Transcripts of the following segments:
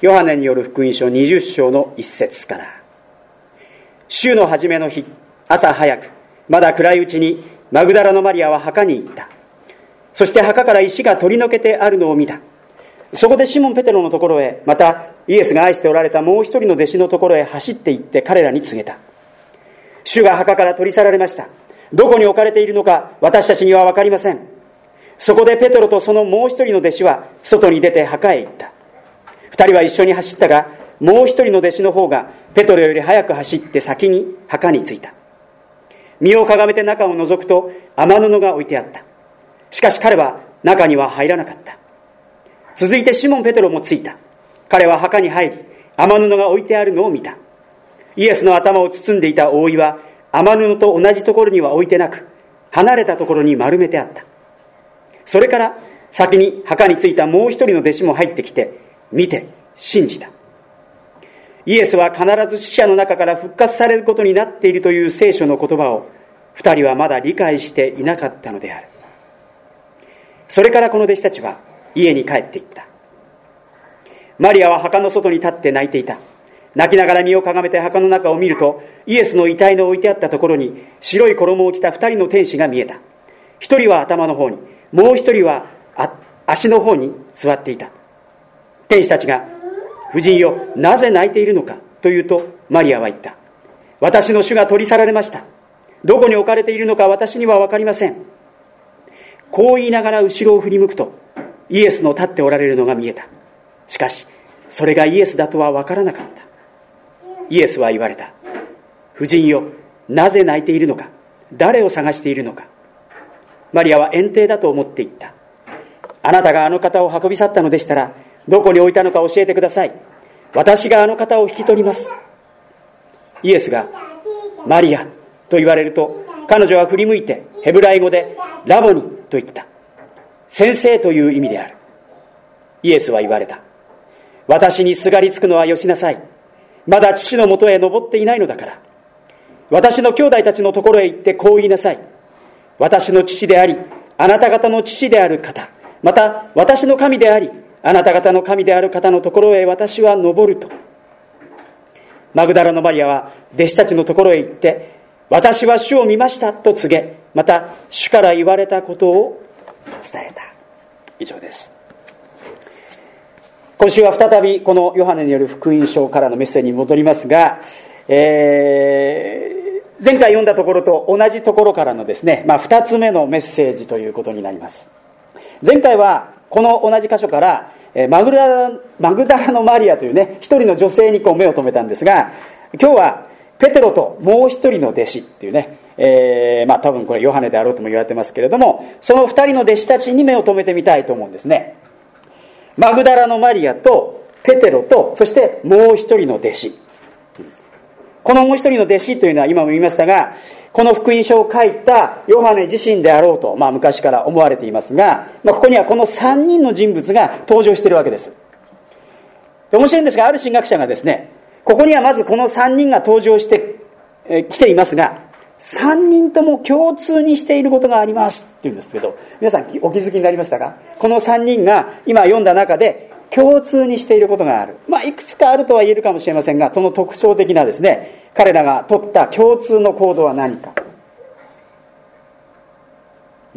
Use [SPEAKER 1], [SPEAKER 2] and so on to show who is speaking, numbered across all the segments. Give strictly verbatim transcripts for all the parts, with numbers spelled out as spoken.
[SPEAKER 1] ヨハネによる福音書にじゅっ章の一節から。週の初めの日、朝早く、まだ暗いうちにマグダラのマリアは墓に行った。そして墓から石が取り除けてあるのを見た。そこでシモン・ペテロのところへ、またイエスが愛しておられたもう一人の弟子のところへ走って行って彼らに告げた。主が墓から取り去られました。どこに置かれているのか私たちには分かりません。そこでペテロとそのもう一人の弟子は外に出て墓へ行った。二人は一緒に走ったが、もう一人の弟子の方がペテロより早く走って先に墓に着いた。身をかがめて中を覗くと雨布が置いてあった。しかし彼は中には入らなかった。続いてシモン・ペテロも着いた。彼は墓に入り、雨布が置いてあるのを見た。イエスの頭を包んでいた覆いは雨布と同じところには置いてなく、離れたところに丸めてあった。それから先に墓に着いたもう一人の弟子も入ってきて、見て信じた。イエスは必ず死者の中から復活されることになっているという聖書の言葉を二人はまだ理解していなかったのである。それからこの弟子たちは家に帰っていった。マリアは墓の外に立って泣いていた。泣きながら身をかがめて墓の中を見ると、イエスの遺体の置いてあったところに白い衣を着た二人の天使が見えた。一人は頭の方に、もう一人は足の方に座っていた。天使たちが、夫人よ、なぜ泣いているのかと言うと、マリアは言った。私の主が取り去られました。どこに置かれているのか私には分かりません。こう言いながら後ろを振り向くと、イエスの立っておられるのが見えた。しかしそれがイエスだとは分からなかった。イエスは言われた。夫人よ、なぜ泣いているのか、誰を探しているのか。マリアは遠征だと思って言った。あなたがあの方を運び去ったのでしたら、どこに置いたのか教えてください。私があの方を引き取ります。イエスがマリアと言われると、彼女は振り向いてヘブライ語でラボニと言った。先生という意味である。イエスは言われた。私にすがりつくのはよしなさい。まだ父のもとへ登っていないのだから。私の兄弟たちのところへ行ってこう言いなさい。私の父であり、あなた方の父である方、また私の神であり、あなた方の神である方のところへ私は登ると。マグダラのマリアは弟子たちのところへ行って、私は主を見ましたと告げ、また主から言われたことを伝えた。以上です。今週は再びこのヨハネによる福音書からのメッセージに戻りますが、えー、前回読んだところと同じところからのですね、まあ、ふたつめのメッセージということになります。前回はこの同じ箇所からマグダラ、マグダラのマリアというね、一人の女性にこう目を留めたんですが、今日はペテロともう一人の弟子っていうね、えー、まあ多分これヨハネであろうとも言われてますけれども、その二人の弟子たちに目を留めてみたいと思うんですね。マグダラのマリアとペテロと、そしてもう一人の弟子。このもう一人の弟子というのは今も言いましたが、この福音書を書いたヨハネ自身であろうと、まあ昔から思われていますが、まあここにはこの三人の人物が登場しているわけです。で、面白いんですが、ある神学者がですね、ここにはまずこの三人が登場して、えー、来ていますが、三人とも共通にしていることがありますって言うんですけど、皆さんお気づきになりましたか？この三人が今読んだ中で共通にしていることがある。まあいくつかあるとは言えるかもしれませんが、その特徴的なですね、彼らが取った共通の行動は何か。うん、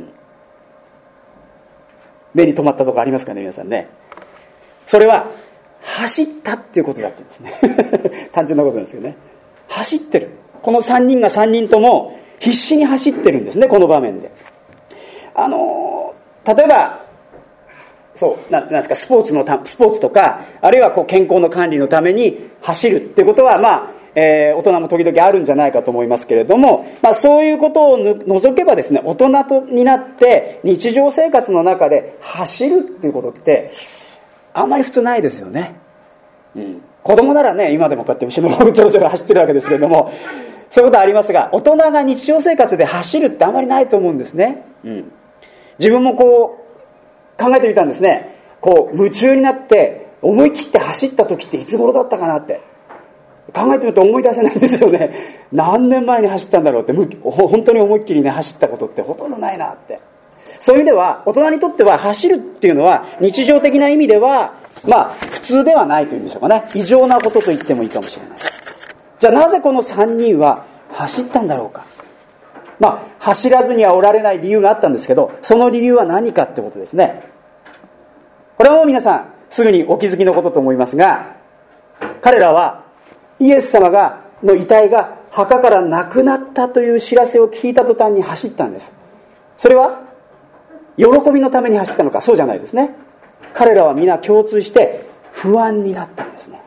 [SPEAKER 1] 目に留まったところありますかね、皆さんね。それは走ったっていうことだったんですね。単純なことなんですけどね。走ってる。この三人が三人とも必死に走ってるんですね、この場面で。あの例えばそうな、なんですか、スポーツのたスポーツとか、あるいはこう健康の管理のために走るっていうことは、まあ、えー、大人も時々あるんじゃないかと思いますけれども、まあ、そういうことを除けばですね、大人とになって日常生活の中で走るっていうことってあんまり普通ないですよね。うん、子供ならね、今でもこうやって後ろの方にちょろちょろ走ってるわけですけれども、そういうことはありますが、大人が日常生活で走るってあんまりないと思うんですね。うん、自分もこう考えてみたんですね。こう夢中になって思い切って走った時っていつ頃だったかなって考えてみると思い出せないんですよね。何年前に走ったんだろうって、本当に思いっきりね走ったことってほとんどないなって。そういう意味では大人にとっては走るっていうのは日常的な意味ではまあ普通ではないというんでしょうかね、異常なことと言ってもいいかもしれない。じゃあなぜこのさんにんは走ったんだろうか。まあ走らずにはおられない理由があったんですけど、その理由は何かってことですね。これはもう皆さんすぐにお気づきのことと思いますが、彼らはイエス様がの遺体が墓からなくなったという知らせを聞いた途端に走ったんです。それは喜びのために走ったのか、そうじゃないですね。彼らは皆共通して不安になったんですね。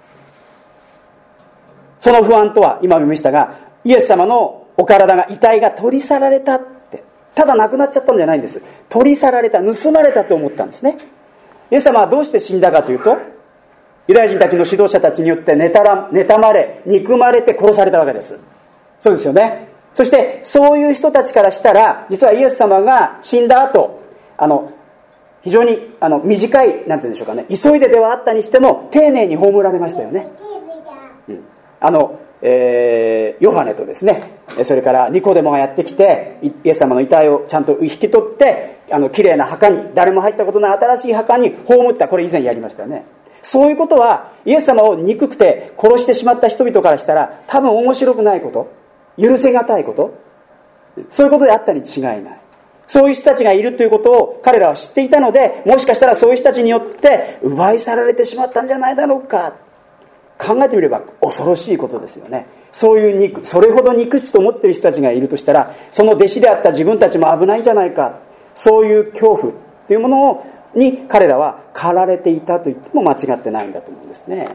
[SPEAKER 1] その不安とは今見ましたが、イエス様のお体が、遺体が取り去られたって、ただなくなっちゃったんじゃないんです。取り去られた、盗まれたと思ったんですね。イエス様はどうして死んだかというと、ユダヤ人たちの指導者たちによって妬ら妬まれ憎まれて殺されたわけです。そうですよね。そしてそういう人たちからしたら、実はイエス様が死んだ後、あの非常にあの短い、なんていうんでしょうかね、急いでではあったにしても丁寧に葬られましたよね。うん、あの、えー、ヨハネとですね、それからニコデモがやってきて、イエス様の遺体をちゃんと引き取って、あの綺麗な墓に、誰も入ったことない新しい墓に葬った。これ以前やりましたよね。そういうことはイエス様を憎くて殺してしまった人々からしたら多分面白くないこと、許せがたいこと、そういうことであったに違いない。そういう人たちがいるということを彼らは知っていたので、もしかしたらそういう人たちによって奪い去られてしまったんじゃないだろうか。考えてみれば恐ろしいことですよね。そういう憎、それほど憎しと思っている人たちがいるとしたら、その弟子であった自分たちも危ないんじゃないか。そういう恐怖というものをに彼らは駆られていたと言っても間違ってないんだと思うんですね。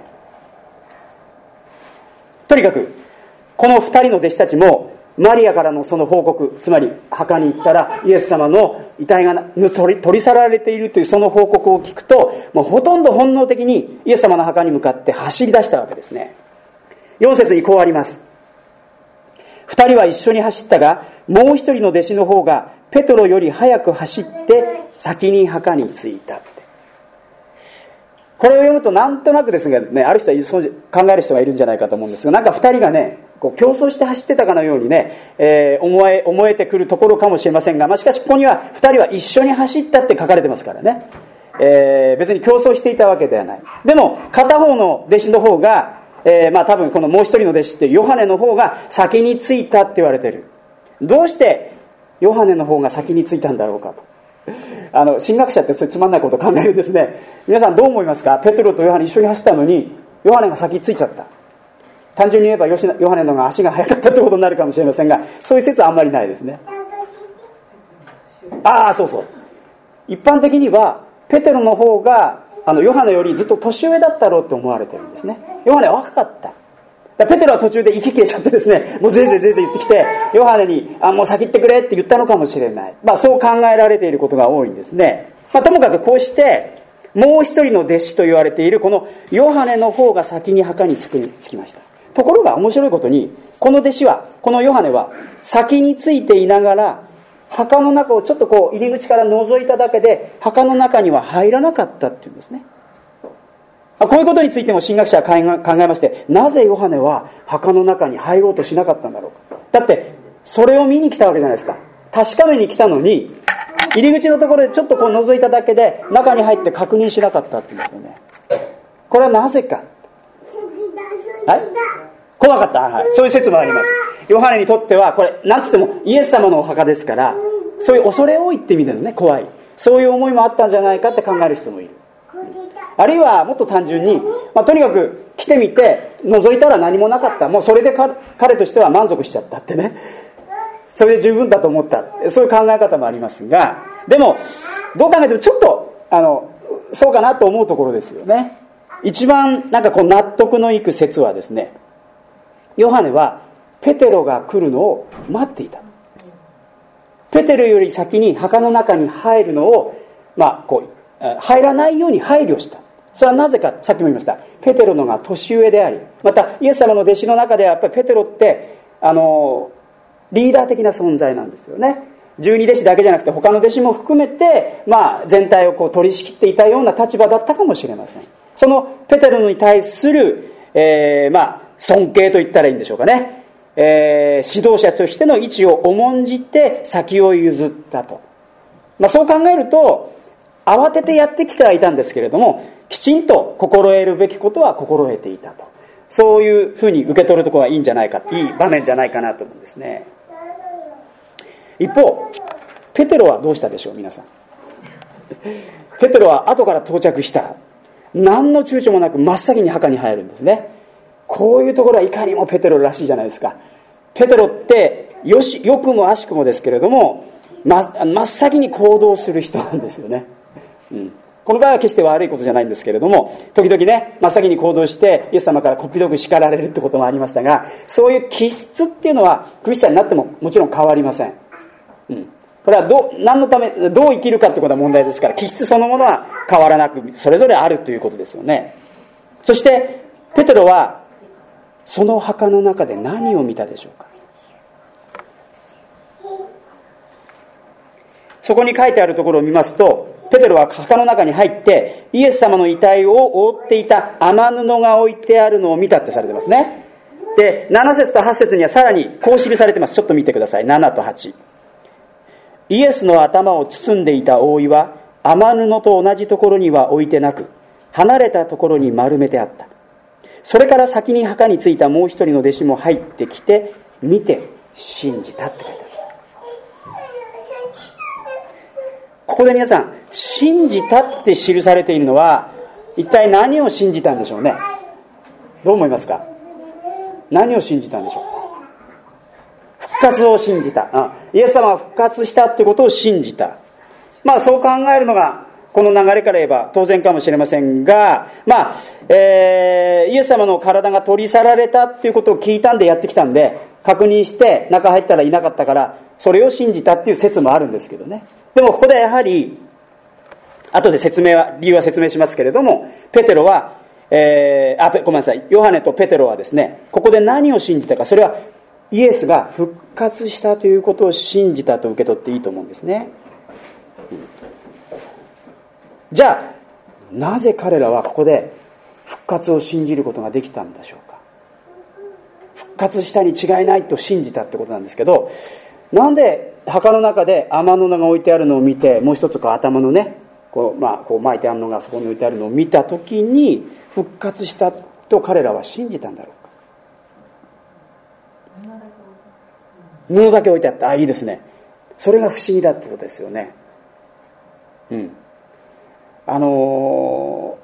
[SPEAKER 1] とにかくこの二人の弟子たちもマリアからのその報告、つまり墓に行ったらイエス様の遺体が取り、取り去られているというその報告を聞くと、もうほとんど本能的にイエス様の墓に向かって走り出したわけですね。よん節にこうあります。二人は一緒に走ったが、もう一人の弟子の方がペトロより早く走って先に墓に着いたって。これを読むとなんとなくですがね、ある人はそう考える人がいるんじゃないかと思うんですが、なんか二人がね、こう競争して走ってたかのようにね、えー、思え思えてくるところかもしれませんが、まあ、しかしここには二人は一緒に走ったって書かれてますからね、えー、別に競争していたわけではない。でも片方の弟子の方が、えー、まあ多分このもう一人の弟子ってヨハネの方が先に着いたって言われている。どうしてヨハネの方が先に着いたんだろうかと。あの神学者ってそういうつまんないことを考えるんですね。皆さんどう思いますか？ペテロとヨハネ一緒に走ったのにヨハネが先に着いちゃった。単純に言えばヨハネの方が足が速かったってことになるかもしれませんが、そういう説はあんまりないですね。ああ、そうそう。一般的にはペテロの方があのヨハネよりずっと年上だったろうと思われてるんですね。ヨハネは若かった。ペテロは途中で息切れちゃってですね、もうぜいぜいぜいぜい言ってきて、ヨハネにあもう先行ってくれって言ったのかもしれない。まあそう考えられていることが多いんですね。まあともかくこうしてもう一人の弟子と言われているこのヨハネの方が先に墓に着く着きました。ところが面白いことに、この弟子は、このヨハネは先についていながら墓の中をちょっとこう入り口から覗いただけで墓の中には入らなかったっていうんですね。こういうことについても神学者は考えまして、なぜヨハネは墓の中に入ろうとしなかったんだろうか。だってそれを見に来たわけじゃないですか。確かめに来たのに入り口のところでちょっとこう覗いただけで中に入って確認しなかったって言うんですよね。これはなぜか。はい、怖かった、はい、そういう説もあります。ヨハネにとってはこれなんつってもイエス様のお墓ですから、そういう恐れ多いって意味でのね、怖い、そういう思いもあったんじゃないかって考える人もいる。あるいはもっと単純に、まあ、とにかく来てみて覗いたら何もなかった、もうそれで彼としては満足しちゃったってね、それで十分だと思った、そういう考え方もありますが、でもどう考えてもちょっとあのそうかなと思うところですよね。一番なんかこう納得のいく説はですね、ヨハネはペテロが来るのを待っていた。ペテロより先に墓の中に入るのを、まあこう入らないように配慮した。それはなぜか、さっきも言いました、ペテロのが年上であり、またイエス様の弟子の中ではやっぱりペテロってあのリーダー的な存在なんですよね。十二弟子だけじゃなくて他の弟子も含めて、まあ、全体をこう取り仕切っていたような立場だったかもしれません。そのペテロに対する、えー、まあ尊敬と言ったらいいんでしょうかね、えー、指導者としての位置を重んじて先を譲ったと、まあ、そう考えると慌ててやってきてはいたんですけれども、 きちんと心得るべきことは心得ていたと、そういうふうに受け取るところがいいんじゃないか、いい場面じゃないかなと思うんですね。一方ペテロはどうしたでしょう。皆さん、ペテロは後から到着した、何の躊躇もなく真っ先に墓に入るんですね。こういうところはいかにもペテロらしいじゃないですか。ペテロってよしよくも悪しくもですけれども、真, 真っ先に行動する人なんですよね、うん、この場合は決して悪いことじゃないんですけれども、時々ね真っ先に行動してイエス様からこっぴどく叱られるってこともありましたが、そういう気質っていうのはクリスチャンになってももちろん変わりません、うん、これはど何のためどう生きるかってことは問題ですから、気質そのものは変わらなくそれぞれあるということですよね。そしてペテロはその墓の中で何を見たでしょうか。そこに書いてあるところを見ますと、ペテロは墓の中に入ってイエス様の遺体を覆っていた雨布が置いてあるのを見たってされてますね。でなな節とはち節にはさらにこう記されてます。ちょっと見てください。ななとはち、イエスの頭を包んでいた覆いは雨布と同じところには置いてなく、離れたところに丸めてあった。それから先に墓に着いたもう一人の弟子も入ってきて見て信じたって書いてある。ここで皆さん、信じたって記されているのは一体何を信じたんでしょうね。どう思いますか。何を信じたんでしょう。復活を信じた、うん、イエス様は復活したってことを信じた。まあそう考えるのがこの流れから言えば当然かもしれませんが、まあ、えー、イエス様の体が取り去られたっていうことを聞いたんでやってきたんで、確認して中入ったらいなかったからそれを信じたっていう説もあるんですけどね。でもここでやはり後で説明は理由は説明しますけれども、ペテロは、えー、あごめんなさいヨハネとペテロはですね、ここで何を信じたか、それはイエスが復活したということを信じたと受け取っていいと思うんですね。じゃあなぜ彼らはここで復活を信じることができたんでしょうか。復活したに違いないと信じたってことなんですけど、なんで墓の中で雨布が置いてあるのを見て、もう一つこう頭のねこう、まあ、こう巻いてあるのがそこに置いてあるのを見たときに復活したと彼らは信じたんだろうか。布だけ置いてあった。あ、いいですね。それが不思議だってことですよね。うんあの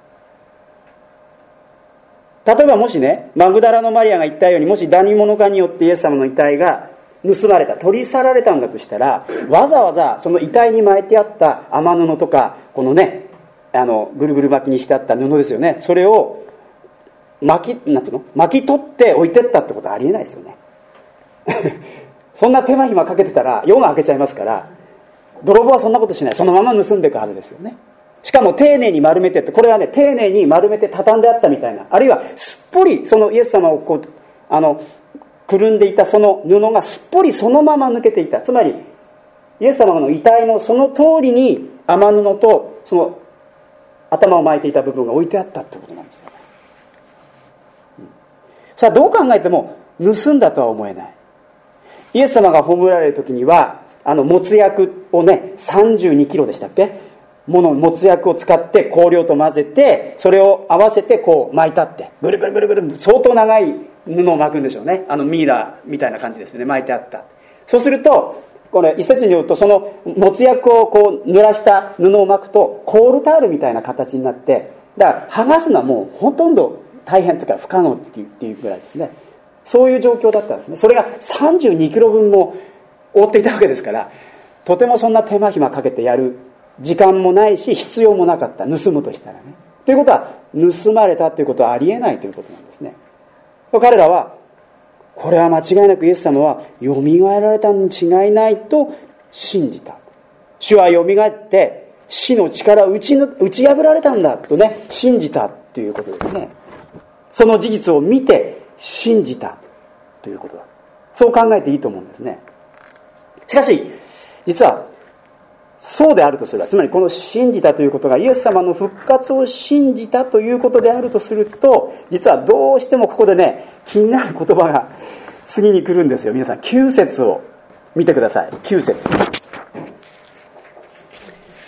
[SPEAKER 1] ー、例えばもしねマグダラのマリアが言ったように、もし何者かによってイエス様の遺体が盗まれた、取り去られたんだとしたら、わざわざその遺体に巻いてあった雨布とかこのねあのぐるぐる巻きにしてあった布ですよね、それを巻きなんていうの巻き取って置いてったってことはありえないですよねそんな手間暇かけてたら夜が明けちゃいますから、泥棒はそんなことしない。そのまま盗んでいくはずですよね。しかも丁寧に丸めてって、これはね丁寧に丸めて畳んであったみたいな、あるいはすっぽりそのイエス様をこうあのくるんでいたその布がすっぽりそのまま抜けていた。つまりイエス様の遺体のその通りに雨布とその頭を巻いていた部分が置いてあったってことなんですよね、うん、さあどう考えても盗んだとは思えない。イエス様が葬られる時にはあのもつ薬をねさんじゅうにキロでしたっけものもつ薬を使って香料と混ぜて、それを合わせてこう巻いたって、ぐるぐるぐるぐる相当長い布を巻くんでしょうね。あのミイラみたいな感じですね、巻いてあった。そうするとこれ一説によると、そのもつ薬をこう濡らした布を巻くとコールタオルみたいな形になって、だから剥がすのはもうほとんど大変というか不可能っていうっていうぐらいですね。そういう状況だったんですね。それがさんじゅうにキロぶんも覆っていたわけですから、とてもそんな手間暇かけてやる時間もないし必要もなかった、盗むとしたらね。ということは盗まれたということはありえないということなんですね。彼らはこれは間違いなくイエス様はよみがえられたに違いないと信じた。主はよみがえって死の力を打ち、打ち破られたんだとね信じたということですね。その事実を見て信じたということだ。そう考えていいと思うんですね。しかし実はそうであるとすれば、つまりこの信じたということがイエス様の復活を信じたということであるとすると、実はどうしてもここでね気になる言葉が次に来るんですよ。皆さんきゅう節を見てください。きゅう節、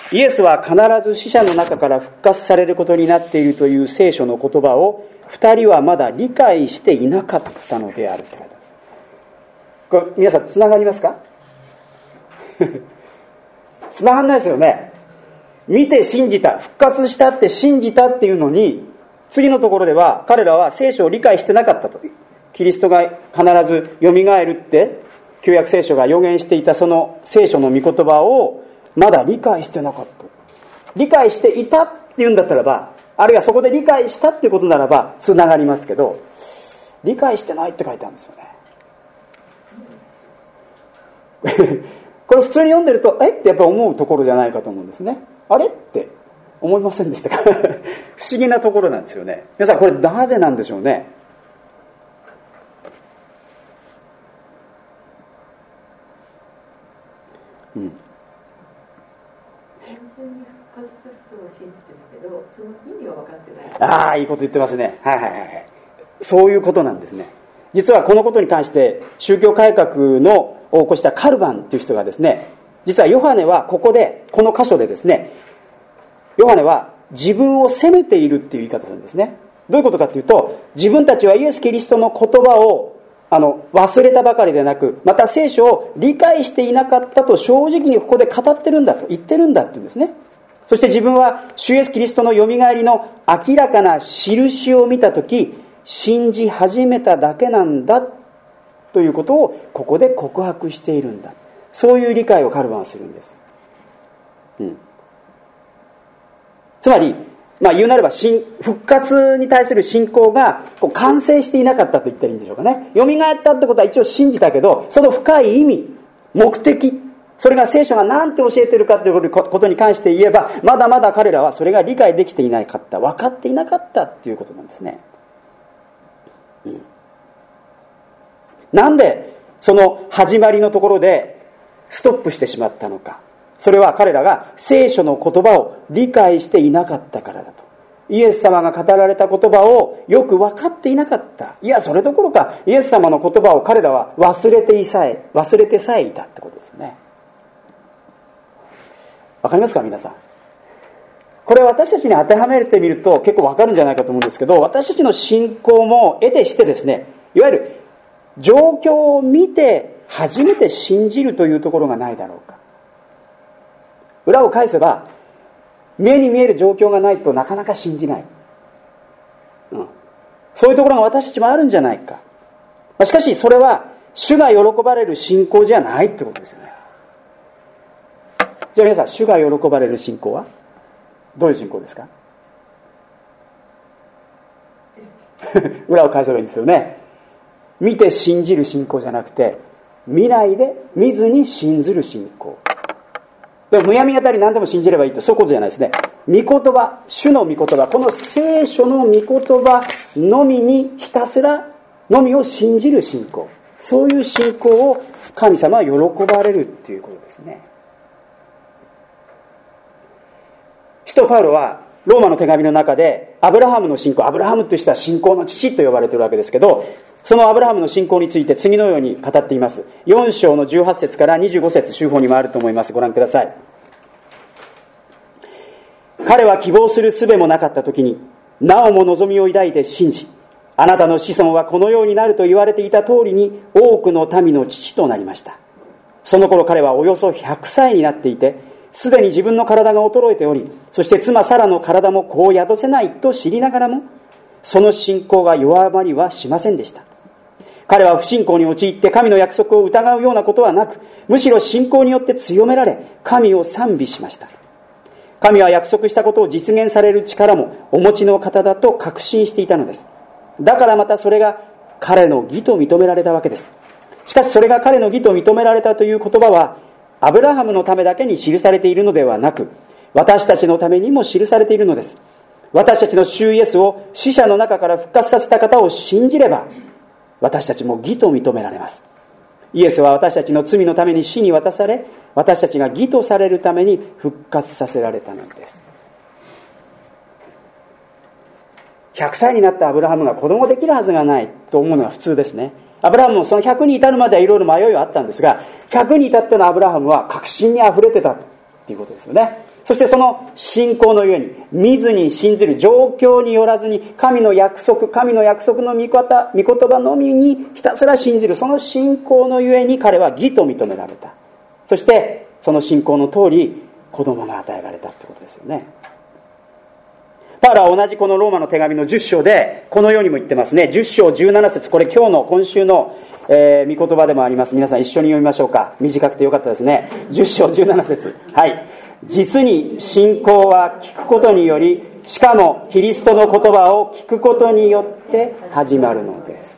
[SPEAKER 1] イエスは必ず死者の中から復活されることになっているという聖書の言葉を二人はまだ理解していなかったのであるということです。これ皆さんつながりますか？つながんないですよね。見て信じた、復活したって信じたっていうのに、次のところでは彼らは聖書を理解してなかったと。キリストが必ずよみがえるって旧約聖書が予言していたその聖書の御言葉をまだ理解してなかった。理解していたっていうんだったらば、あるいはそこで理解したってことならばつながりますけど、理解してないって書いてあるんですよね。これ普通に読んでるとえってやっぱり思うところじゃないかと思うんですね。あれって思いませんでしたか？不思議なところなんですよね。皆さんこれなぜなんでしょうね。うん、
[SPEAKER 2] 単純に復活することを信じてるけど、その意味は分かってない。
[SPEAKER 1] ああ、いいこと言ってますね。はいはいはい。そういうことなんですね。実はこのことに関して宗教改革のを起こしたカルバンという人がですね、実はヨハネはここでこの箇所でですね、ヨハネは自分を責めているっていう言い方をするんですね。どういうことかというと、自分たちはイエス・キリストの言葉をあの忘れたばかりでなく、また聖書を理解していなかったと正直にここで語ってるんだと言ってるんだっていうんですね。そして自分は主イエス・キリストのよみがえりの明らかな印を見たとき信じ始めただけなんだということをここで告白しているんだ。そういう理解をカルバンはするんです、うん、つまり、まあ、言うなれば復活に対する信仰がこう完成していなかったと言ったらいいんでしょうかね。よみがえったってことは一応信じたけど、その深い意味、目的、それが聖書が何て教えているかということに関して言えば、まだまだ彼らはそれが理解できていなかった、分かっていなかったということなんですね、うん、なんでその始まりのところでストップしてしまったのか。それは彼らが聖書の言葉を理解していなかったからだと。イエス様が語られた言葉をよく分かっていなかった。いや、それどころかイエス様の言葉を彼らは忘れていさえ忘れてさえいたってことですね。わかりますか皆さん。これ私たちに当てはめてみると結構わかるんじゃないかと思うんですけど、私たちの信仰も得てしてですね、いわゆる状況を見て初めて信じるというところがないだろうか。裏を返せば、目に見える状況がないとなかなか信じない、うん、そういうところが私たちもあるんじゃないか。しかしそれは主が喜ばれる信仰じゃないってことですよね。じゃあ皆さん、主が喜ばれる信仰はどういう信仰ですか？裏を返せばいいんですよね。見て信じる信仰じゃなくて、見ないで見ずに信ずる信仰。でもむやみやたり何でも信じればいいと、そういうことじゃないですね。御言葉、主の御言葉、この聖書の御言葉のみにひたすらのみを信じる信仰、そういう信仰を神様は喜ばれるっていうことですね。使徒パウロはローマの手紙の中でアブラハムの信仰、アブラハムという人は信仰の父と呼ばれているわけですけど、そのアブラハムの信仰について次のように語っています。よん章のじゅうはち節からにじゅうご節、週報にもあると思います。ご覧ください。彼は希望する術もなかった時になおも望みを抱いて信じ、あなたの子孫はこのようになると言われていた通りに多くの民の父となりました。その頃彼はおよそひゃくさいになっていて、すでに自分の体が衰えており、そして妻サラの体も子を宿せないと知りながらも、その信仰が弱まりはしませんでした。彼は不信仰に陥って神の約束を疑うようなことはなく、むしろ信仰によって強められ、神を賛美しました。神は約束したことを実現される力もお持ちの方だと確信していたのです。だからまたそれが彼の義と認められたわけです。しかしそれが彼の義と認められたという言葉は、アブラハムのためだけに記されているのではなく、私たちのためにも記されているのです。私たちの主イエスを死者の中から復活させた方を信じれば、私たちも義と認められます。イエスは私たちの罪のために死に渡され、私たちが義とされるために復活させられたのです。ひゃくさいになったアブラハムが子供できるはずがないと思うのが普通ですね。アブラハムもそのひゃくに至るまではいろいろ迷いはあったんですが、ひゃくに至ってのアブラハムは確信にあふれてたということですよね。 そしてその信仰のゆえに、見ずに信ずる、状況によらずに神の約束、神の約束の御方、御言葉のみにひたすら信じる、その信仰のゆえに彼は義と認められた。そしてその信仰の通り子供が与えられたってことですよね。パウロは同じこのローマの手紙のじゅっ章でこのようにも言ってますね。じゅっ章じゅうなな節、これ今日の今週の、えー、御言葉でもあります。皆さん一緒に読みましょうか。短くてよかったですね。じゅっ章じゅうなな節、はい。実に信仰は聞くことにより、しかもキリストの言葉を聞くことによって始まるのです。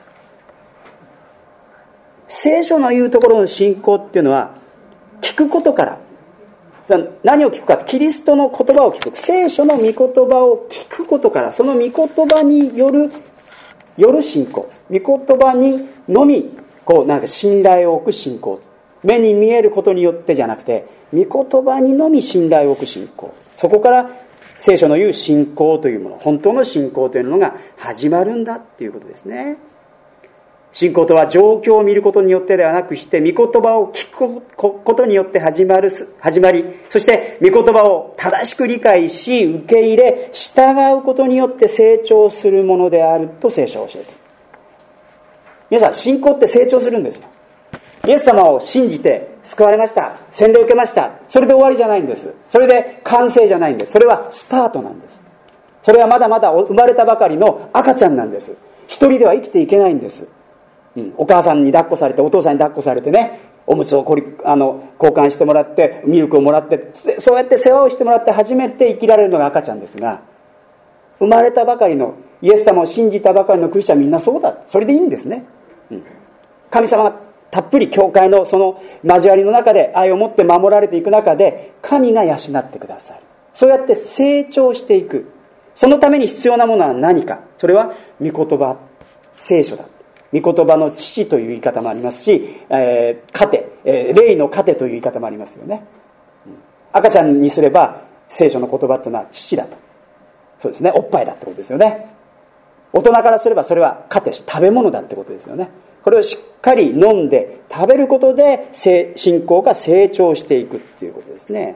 [SPEAKER 1] 聖書の言うところの信仰っていうのは聞くことから、何を聞くか、キリストの言葉を聞く、聖書の御言葉を聞くことから、その御言葉によるよる信仰、御言葉にのみこうなんか信頼を置く信仰、目に見えることによってじゃなくて御言葉にのみ信頼を置く信仰、そこから聖書の言う信仰というもの、本当の信仰というのが始まるんだっていうことですね。信仰とは状況を見ることによってではなくして、御言葉を聞くことによって始まる、始まり、そして御言葉を正しく理解し、受け入れ、従うことによって成長するものであると聖書を教えている。皆さん、信仰って成長するんですよ。イエス様を信じて救われました。洗礼を受けました。それで終わりじゃないんです。それで完成じゃないんです。それはスタートなんです。それはまだまだ生まれたばかりの赤ちゃんなんです。一人では生きていけないんです。うん、お母さんに抱っこされて、お父さんに抱っこされてね、おむつをこりあの交換してもらって、ミルクをもらって、そうやって世話をしてもらって初めて生きられるのが赤ちゃんですが、生まれたばかりのイエス様を信じたばかりのクリスチャンはみんなそうだ、それでいいんですね。うん、神様がたっぷり教会のその交わりの中で愛を持って守られていく中で、神が養ってくださる。そうやって成長していく。そのために必要なものは何か、それは御言葉、聖書だ。御言葉の父という言い方もありますし、えー、糧、えー、霊の糧という言い方もありますよね。うん、赤ちゃんにすれば聖書の言葉というのは父だと、そうですね、おっぱいだってことですよね。大人からすればそれは糧、食べ物だってことですよね。これをしっかり飲んで食べることで信仰が成長していくっていうことですね。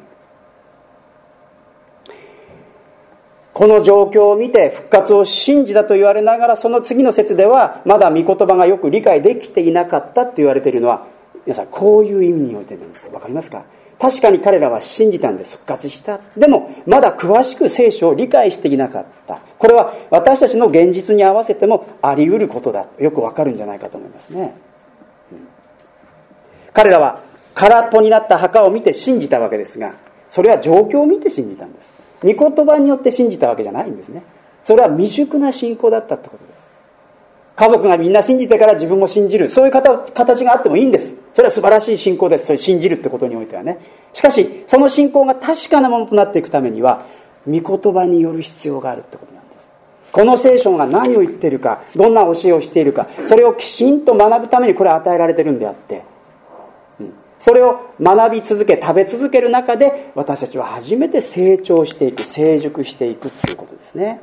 [SPEAKER 1] この状況を見て復活を信じたと言われながら、その次の節ではまだ御言葉がよく理解できていなかったって言われているのは、皆さんこういう意味においてなんです。わかりますか？確かに彼らは信じたんです。復活した。でもまだ詳しく聖書を理解していなかった。これは私たちの現実に合わせてもあり得ることだとよくわかるんじゃないかと思いますね。うん、彼らは空っぽになった墓を見て信じたわけですが、それは状況を見て信じたんです。御言葉によって信じたわけじゃないんですね。それは未熟な信仰だったってことです。家族がみんな信じてから自分も信じる、そういう形があってもいいんです。それは素晴らしい信仰です。それ信じるってことにおいてはね。しかしその信仰が確かなものとなっていくためには御言葉による必要があるってことなんです。この聖書が何を言っているか、どんな教えをしているか、それをきちんと学ぶためにこれは与えられているんであって、それを学び続け、食べ続ける中で私たちは初めて成長していく、成熟していくということですね。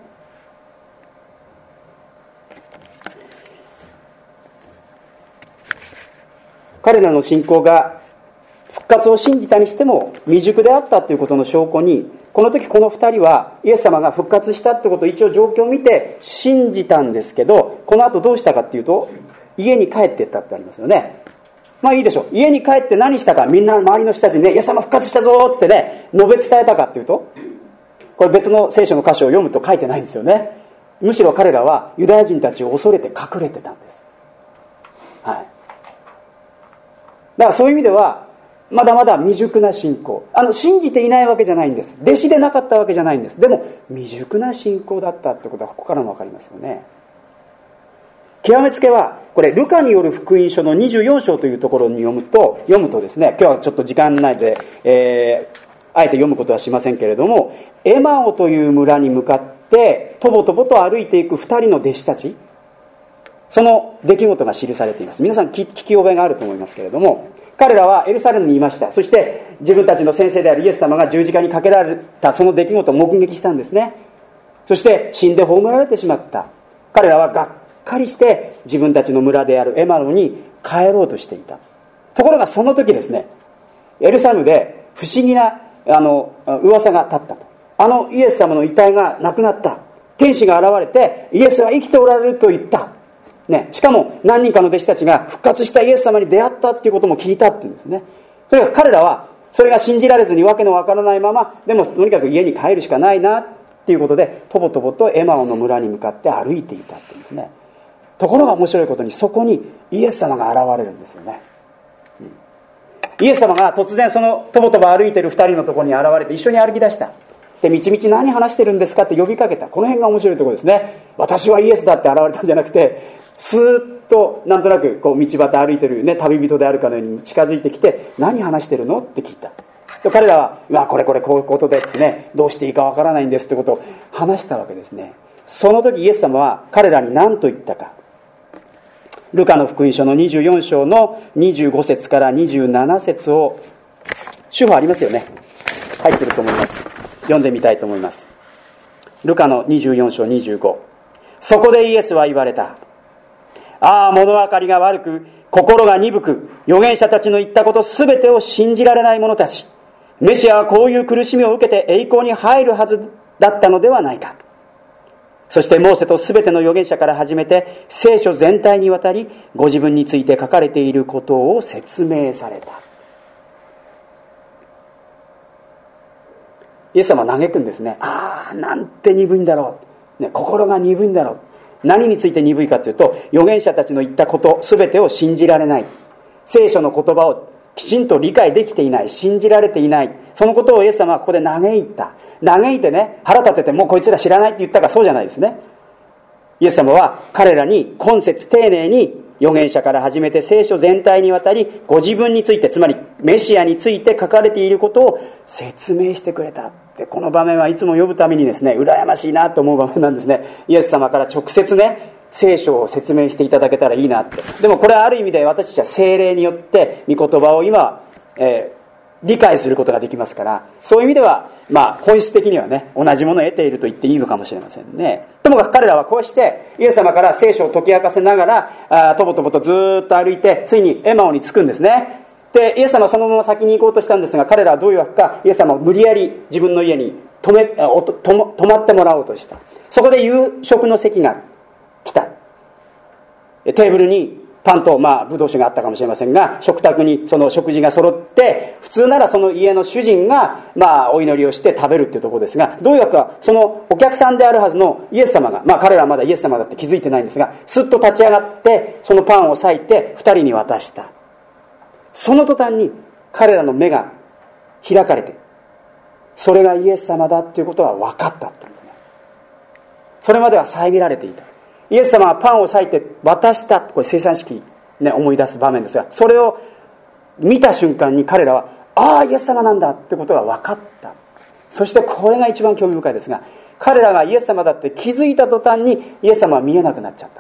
[SPEAKER 1] 彼らの信仰が復活を信じたにしても未熟であったということの証拠に、この時この二人はイエス様が復活したということを一応状況を見て信じたんですけど、この後どうしたかっていうと、家に帰っていったってありますよね。まあいいでしょう。家に帰って何したか、みんな周りの人たちにね、イエス様復活したぞってね、述べ伝えたかっていうと、これ別の聖書の箇所を読むと書いてないんですよね。むしろ彼らはユダヤ人たちを恐れて隠れてたんです。はい。だからそういう意味では、まだまだ未熟な信仰。あの、信じていないわけじゃないんです。弟子でなかったわけじゃないんです。でも、未熟な信仰だったってことは、ここからもわかりますよね。極めつけは、これ、ルカによる福音書のにじゅうよん章というところに読むと、読むとですね、今日はちょっと時間ないで、えー、あえて読むことはしませんけれども、エマオという村に向かって、とぼとぼと歩いていく二人の弟子たち、その出来事が記されています。皆さん聞き覚えがあると思いますけれども、彼らはエルサレムにいました。そして自分たちの先生であるイエス様が十字架にかけられたその出来事を目撃したんですね。そして死んで葬られてしまった。彼らはがっかりして自分たちの村であるエマロに帰ろうとしていた。ところがその時ですね、エルサレムで不思議なあの噂が立ったと。あのイエス様の遺体がなくなった。天使が現れてイエスは生きておられると言った、ね、しかも何人かの弟子たちが復活したイエス様に出会ったっていうことも聞いたっていうんですね。とにかく彼らはそれが信じられずにわけのわからないまま、でもとにかく家に帰るしかないなっていうことでとぼとぼとエマオの村に向かって歩いていたっていうんですね。ところが面白いことにそこにイエス様が現れるんですよね、うん、イエス様が突然そのとぼとぼ歩いている二人のところに現れて一緒に歩き出した。で、みちみち何話してるんですかって呼びかけた。この辺が面白いところですね。私はイエスだって現れたんじゃなくて、スーッとなんとなくこう道端歩いてるね、旅人であるかのように近づいてきて、何話してるのって聞いた。で彼らは、うわ、これこれこういうことでってね、どうしていいかわからないんですってことを話したわけですね。その時イエス様は彼らに何と言ったか。ルカの福音書のにじゅうよん章のにじゅうご節からにじゅうなな節を、主語ありますよね。入ってると思います。読んでみたいと思います。ルカのにじゅうよん章にじゅうご。そこでイエスは言われた。ああ、物分かりが悪く、心が鈍く、預言者たちの言ったことすべてを信じられない者たち。メシアはこういう苦しみを受けて栄光に入るはずだったのではないか。そしてモーセとすべての預言者から始めて、聖書全体にわたり、ご自分について書かれていることを説明された。イエス様は嘆くんですね。ああ、なんて鈍いんだろう、ね、心が鈍いんだろう。何について鈍いかというと、預言者たちの言ったこと全てを信じられない、聖書の言葉をきちんと理解できていない、信じられていない、そのことをイエス様はここで嘆いた。嘆いてね、腹立てて、もうこいつら知らないって言ったか、そうじゃないですね。イエス様は彼らに今節丁寧に預言者から始めて聖書全体にわたり、ご自分について、つまりメシアについて書かれていることを説明してくれたって。この場面はいつも読むためにですね、羨ましいなと思う場面なんですね。イエス様から直接ね、聖書を説明していただけたらいいなって。でもこれはある意味で私たちは聖霊によって御言葉を今、えー理解することができますから、そういう意味では、まあ、本質的にはね、同じものを得ていると言っていいのかもしれませんね。ともかく彼らはこうして、イエス様から聖書を解き明かせながら、あとぼとぼとずーっと歩いて、ついにエマオに着くんですね。で、イエス様はそのまま先に行こうとしたんですが、彼らはどういうわけか、イエス様を無理やり自分の家に泊め、おと、泊まってもらおうとした。そこで夕食の席が来た。テーブルに、パンと、まあ、ブドウ酒があったかもしれませんが、食卓にその食事が揃って、普通ならその家の主人が、まあ、お祈りをして食べるっていうところですが、どういうわけか、そのお客さんであるはずのイエス様が、まあ、彼らはまだイエス様だって気づいてないんですが、すっと立ち上がって、そのパンを裂いて、二人に渡した。その途端に、彼らの目が開かれて、それがイエス様だっていうことは分かったというね。それまでは遮られていた。イエス様はパンを裂いて渡した。これ生産式、ね、思い出す場面ですが、それを見た瞬間に彼らは、ああ、イエス様なんだってことが分かった。そしてこれが一番興味深いですが、彼らがイエス様だって気づいた途端にイエス様は見えなくなっちゃった。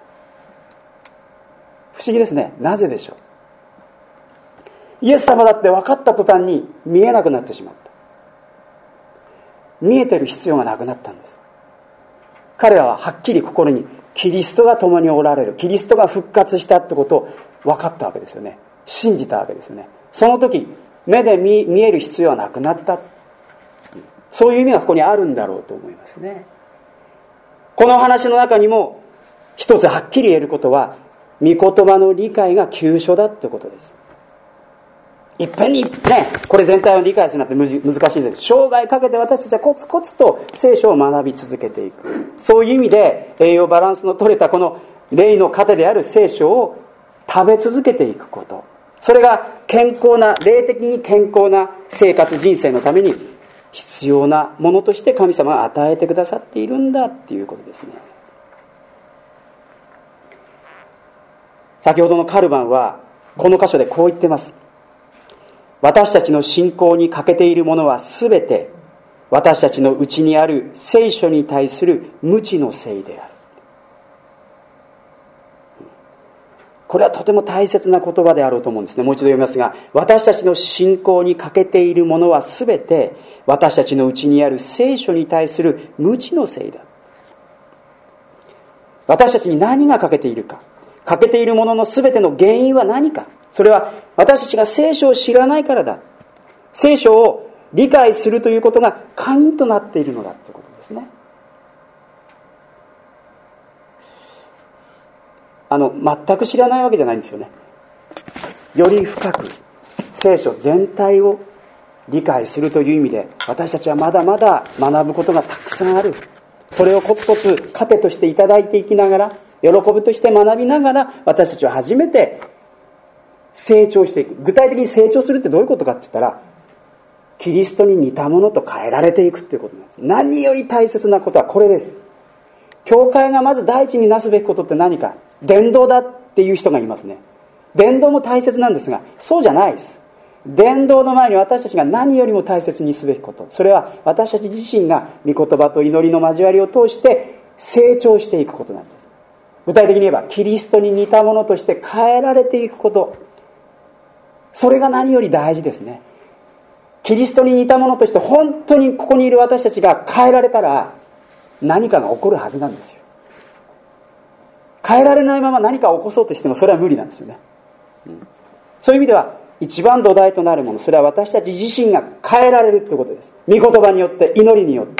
[SPEAKER 1] 不思議ですね。なぜでしょう。イエス様だって分かった途端に見えなくなってしまった。見えてる必要がなくなったんです。彼らははっきり心にキリストが共におられる、キリストが復活したってことを分かったわけですよね。信じたわけですよね。その時目で 見, 見える必要はなくなった。そういう意味がここにあるんだろうと思いますね。この話の中にも一つはっきり言えることは、御言葉の理解が急所だってことです。いっぺんにね、これ全体を理解するなんて難しいです。生涯かけて私たちはコツコツと聖書を学び続けていく。そういう意味で栄養バランスの取れたこの霊の糧である聖書を食べ続けていくこと。それが健康な、霊的に健康な生活人生のために必要なものとして神様が与えてくださっているんだっていうことですね。先ほどのカルバンはこの箇所でこう言ってます。私たちの信仰に欠けているものはすべて私たちのうちにある聖書に対する無知のせいである。これはとても大切な言葉であろうと思うんですね。もう一度読みますが、私たちの信仰に欠けているものはすべて私たちのうちにある聖書に対する無知のせいだ。私たちに何が欠けているか、欠けているもののすべての原因は何か。それは私たちが聖書を知らないからだ。聖書を理解するということが鍵となっているのだということですね。あの全く知らないわけじゃないんですよね。より深く聖書全体を理解するという意味で、私たちはまだまだ学ぶことがたくさんある。それをコツコツ糧としていただいていきながら、喜びとして学びながら、私たちは初めて成長していく。具体的に成長するってどういうことかって言ったら、キリストに似たものと変えられていくっていうことなんです。何より大切なことはこれです。教会がまず第一になすべきことって何か。伝道だっていう人がいますね。伝道も大切なんですが、そうじゃないです。伝道の前に私たちが何よりも大切にすべきこと、それは私たち自身が御言葉と祈りの交わりを通して成長していくことなんです。具体的に言えばキリストに似たものとして変えられていくこと、それが何より大事ですね。キリストに似たものとして本当にここにいる私たちが変えられたら、何かが起こるはずなんですよ。変えられないまま何かを起こそうとしてもそれは無理なんですよね、うん、そういう意味では一番土台となるもの、それは私たち自身が変えられるということです。御言葉によって、祈りによって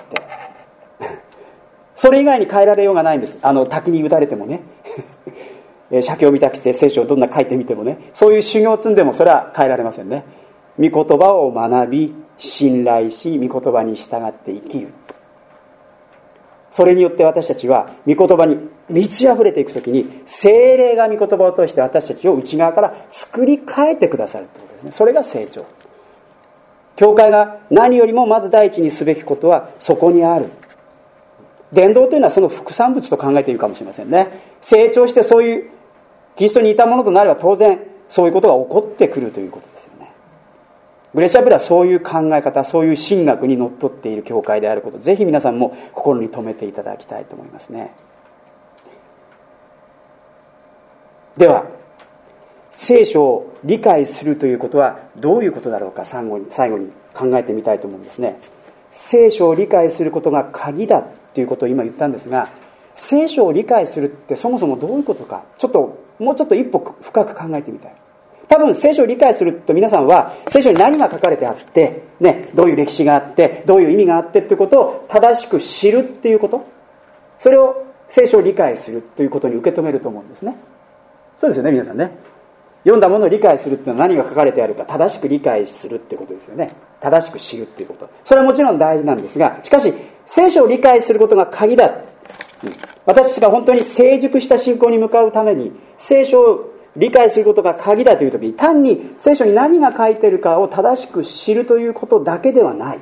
[SPEAKER 1] それ以外に変えられようがないんです。あの滝に打たれてもね写経を見たくて聖書をどんな書いてみてもね、そういう修行を積んでもそれは変えられませんね。御言葉を学び信頼し、御言葉に従って生きる。それによって私たちは御言葉に満ち溢れていくときに、聖霊が御言葉を通して私たちを内側から作り変えてくださるということですね。それが成長。教会が何よりもまず第一にすべきことはそこにある。伝道というのはその副産物と考えているかもしれませんね。成長してそういうキリストに似たものとなれば当然そういうことが起こってくるということですよね。グレーシャブルはそういう考え方、そういう神学にのっとっている教会であること、ぜひ皆さんも心に留めていただきたいと思いますね。では聖書を理解するということはどういうことだろうか、最後に最後に考えてみたいと思うんですね。聖書を理解することが鍵だということを今言ったんですが、聖書を理解するってそもそもどういうことか、ちょっともうちょっと一歩深く考えてみたい。多分聖書を理解すると皆さんは聖書に何が書かれてあって、ね、どういう歴史があってどういう意味があってということを正しく知るっていうこと、それを聖書を理解するということに受け止めると思うんですね。そうですよね、皆さんね。読んだものを理解するっていうのは何が書かれてあるか正しく理解するっていうことですよね。正しく知るっていうこと、それはもちろん大事なんですが、しかし聖書を理解することが鍵だ、うん、私たちが本当に成熟した信仰に向かうために聖書を理解することが鍵だというときに、単に聖書に何が書いているかを正しく知るということだけではない。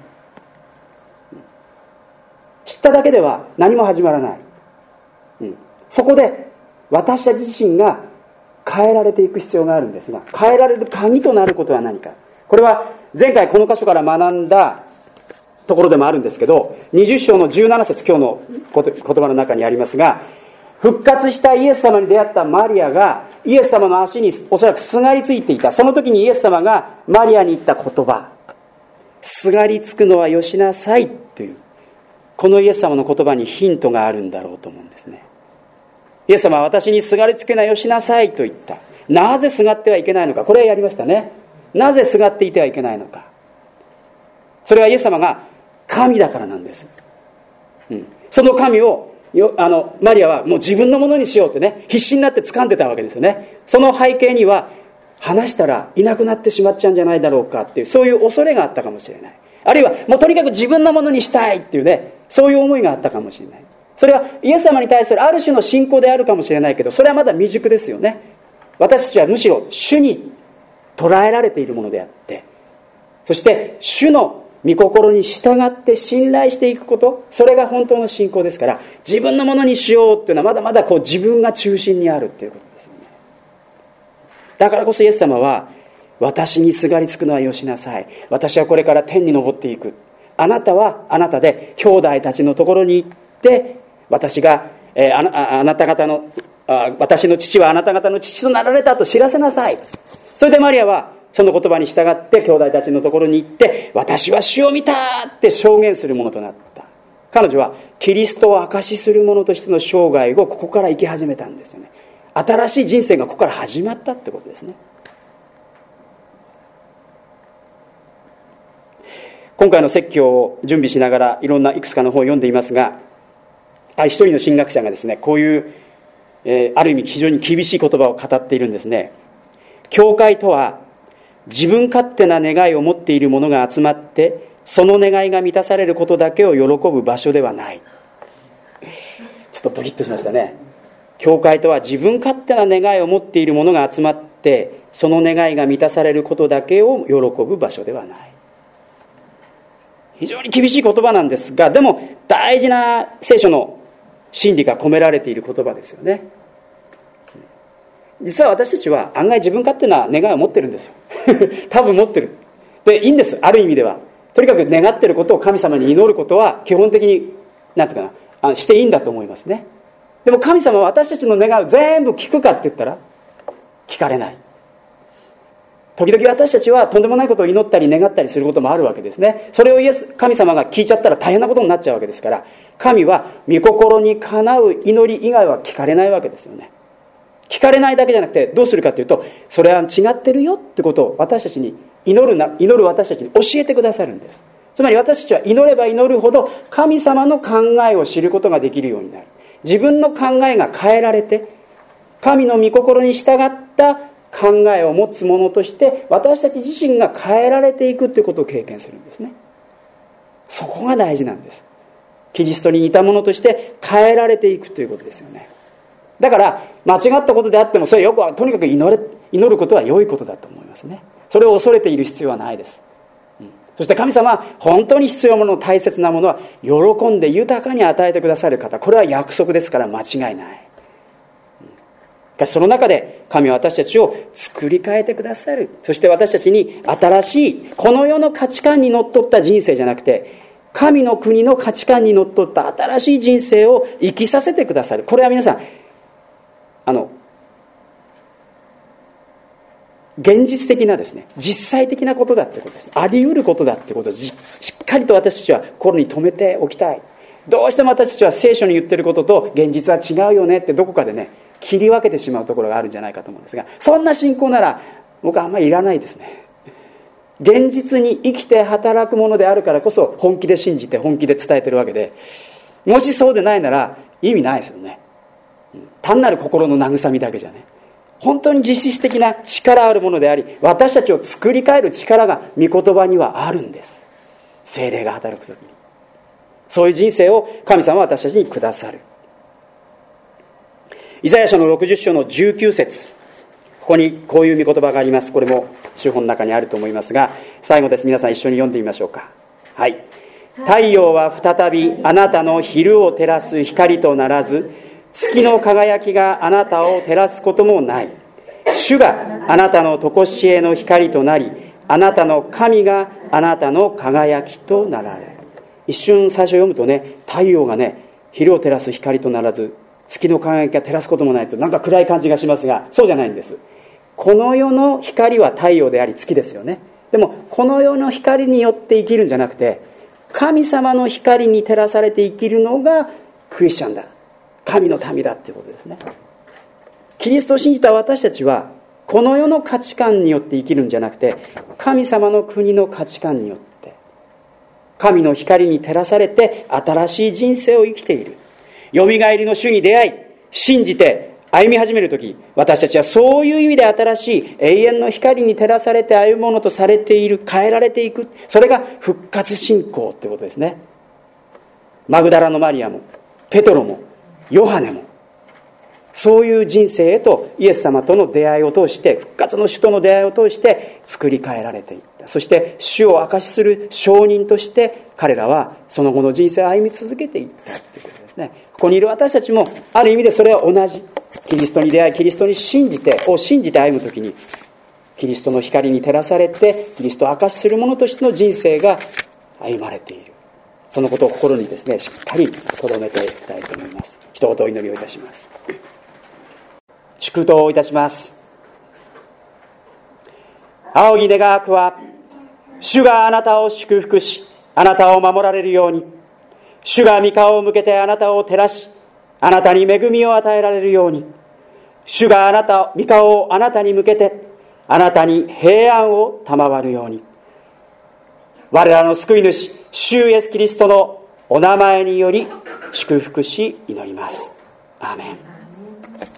[SPEAKER 1] 知っただけでは何も始まらない、うん、そこで私たち自身が変えられていく必要があるんですが、変えられる鍵となることは何か。これは前回この箇所から学んだところでもあるんですけど、にじゅっ章のじゅうなな節、今日の言葉の中にありますが、復活したイエス様に出会ったマリアがイエス様の足におそらくすがりついていた。その時にイエス様がマリアに言った言葉、すがりつくのはよしなさいという、このイエス様の言葉にヒントがあるんだろうと思うんですね。イエス様は私にすがりつけなよしなさいと言った。なぜすがってはいけないのか、これはやりましたね。なぜすがっていてはいけないのか、それはイエス様が神だからなんです、うん、その神をよあのマリアはもう自分のものにしようってね、必死になって掴んでたわけですよね。その背景には話したらいなくなってしまっちゃうんじゃないだろうかっていう、そういう恐れがあったかもしれない。あるいはもうとにかく自分のものにしたいっていうね、そういう思いがあったかもしれない。それはイエス様に対するある種の信仰であるかもしれないけど、それはまだ未熟ですよね。私たちはむしろ主に捉えられているものであって、そして主の御心に従って信頼していくこと、それが本当の信仰ですから、自分のものにしようっていうのはまだまだこう自分が中心にあるっていうことですよね。だからこそイエス様は、私にすがりつくのはよしなさい、私はこれから天に昇っていく、あなたはあなたで兄弟たちのところに行って、私が、えー、あ, なあなた方のあ私の父はあなた方の父となられたと知らせなさい。それでマリアはその言葉に従って兄弟たちのところに行って、私は主を見たって証言するものとなった。彼女はキリストを証しする者としての生涯をここから生き始めたんですよね。新しい人生がここから始まったってことですね。 今回の説教を準備しながらいろんないくつかの本を読んでいますが、あ一人の神学者がですね、こういう、えー、ある意味非常に厳しい言葉を語っているんですね。教会とは自分勝手な願いを持っている者が集まってその願いが満たされることだけを喜ぶ場所ではない。ちょっとドキッとしましたね。教会とは自分勝手な願いを持っている者が集まってその願いが満たされることだけを喜ぶ場所ではない。非常に厳しい言葉なんですが、でも大事な聖書の真理が込められている言葉ですよね。実は私たちは案外自分勝手な願いを持ってるんですよ多分持ってる。でいいんです、ある意味では。とにかく願っていることを神様に祈ることは基本的になんていうかなあしていいんだと思いますね。でも神様は私たちの願いを全部聞くかって言ったら聞かれない。時々私たちはとんでもないことを祈ったり願ったりすることもあるわけですね。それをイエス神様が聞いちゃったら大変なことになっちゃうわけですから、神は御心にかなう祈り以外は聞かれないわけですよね。聞かれないだけじゃなくてどうするかというと、それは違ってるよってことを私たちに祈るな祈る私たちに教えてくださるんです。つまり私たちは祈れば祈るほど神様の考えを知ることができるようになる。自分の考えが変えられて神の御心に従った考えを持つ者として私たち自身が変えられていくということを経験するんですね。そこが大事なんです。キリストに似たものとして変えられていくということですよね。だから間違ったことであってもそれよくはとにかく祈れ祈ることは良いことだと思いますね。それを恐れている必要はないです、うん、そして神様は本当に必要なもの、大切なものは喜んで豊かに与えてくださる方、これは約束ですから間違いない、うん、しかしその中で神は私たちを作り変えてくださる。そして私たちに新しいこの世の価値観にのっとった人生じゃなくて神の国の価値観にのっとった新しい人生を生きさせてくださる。これは皆さんあの現実的なですね、実際的なことだってことです。あり得ることだってことをしっかりと私たちは心に留めておきたい。どうしても私たちは聖書に言ってることと現実は違うよねってどこかでね切り分けてしまうところがあるんじゃないかと思うんですが、そんな信仰なら僕はあんまりいらないですね。現実に生きて働くものであるからこそ本気で信じて本気で伝えてるわけで、もしそうでないなら意味ないですよね。単なる心の慰みだけじゃね、本当に実質的な力あるものであり、私たちを作り変える力が御言葉にはあるんです。聖霊が働くときにそういう人生を神様は私たちにくださる。イザヤ書のろくじゅっ章のじゅうきゅう節、ここにこういう御言葉があります。これも書本の中にあると思いますが、最後です。皆さん一緒に読んでみましょうか。はい。太陽は再びあなたの昼を照らす光とならず、月の輝きがあなたを照らすこともない。主があなたの常しえの光となり、あなたの神があなたの輝きとなられる。一瞬最初読むとね、太陽がね昼を照らす光とならず月の輝きが照らすこともないとなんか暗い感じがしますが、そうじゃないんです。この世の光は太陽であり月ですよね。でもこの世の光によって生きるんじゃなくて、神様の光に照らされて生きるのがクリスチャンだ、神の民だっていうことですね。キリストを信じた私たちはこの世の価値観によって生きるんじゃなくて、神様の国の価値観によって神の光に照らされて新しい人生を生きている。よみがえりの主に出会い信じて歩み始めるとき、私たちはそういう意味で新しい永遠の光に照らされて歩むものとされている、変えられていく、それが復活信仰ってことですね。マグダラのマリアもペトロもヨハネもそういう人生へとイエス様との出会いを通して、復活の主との出会いを通して作り変えられていった。そして主を証しする証人として彼らはその後の人生を歩み続けていったということですね。ここにいる私たちもある意味でそれは同じ。キリストに出会いキリストに信じてを信じて歩むときに、キリストの光に照らされてキリストを証しする者としての人生が歩まれている。そのことを心にですねしっかり留めていきたいと思います。一言お祈りをいたします。祝祷をいたします。仰ぎ願わくは、主があなたを祝福しあなたを守られるように、主が御顔を向けてあなたを照らしあなたに恵みを与えられるように、主があなた御顔をあなたに向けてあなたに平安を賜るように、 我らの救い主主イエスキリストのお名前により祝福し祈ります。アーメン。